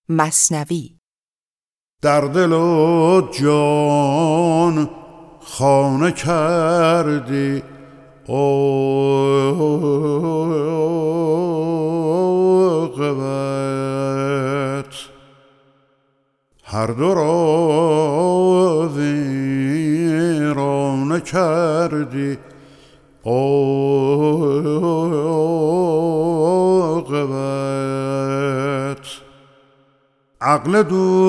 مثنوی. در دل و جان خانه کردی عاقبت، هر دو را ویرانه کردی عاقبت. عقل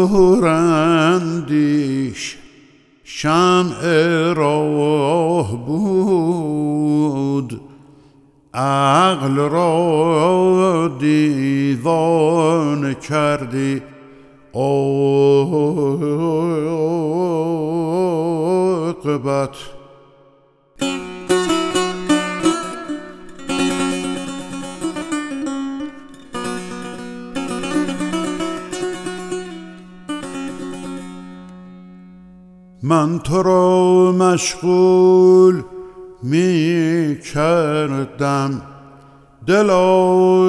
دوراندیش شمع راه بود، عقل را دیوانه کردی عاقبت. من تو را مشغول می کردم دلا،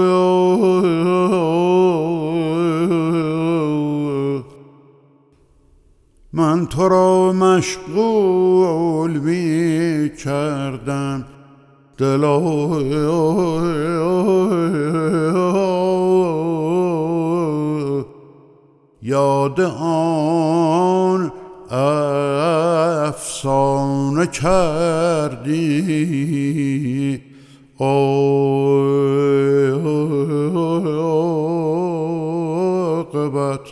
من تو را مشغول می کردم دلا، یاد آن افسانه کردی عاقبت.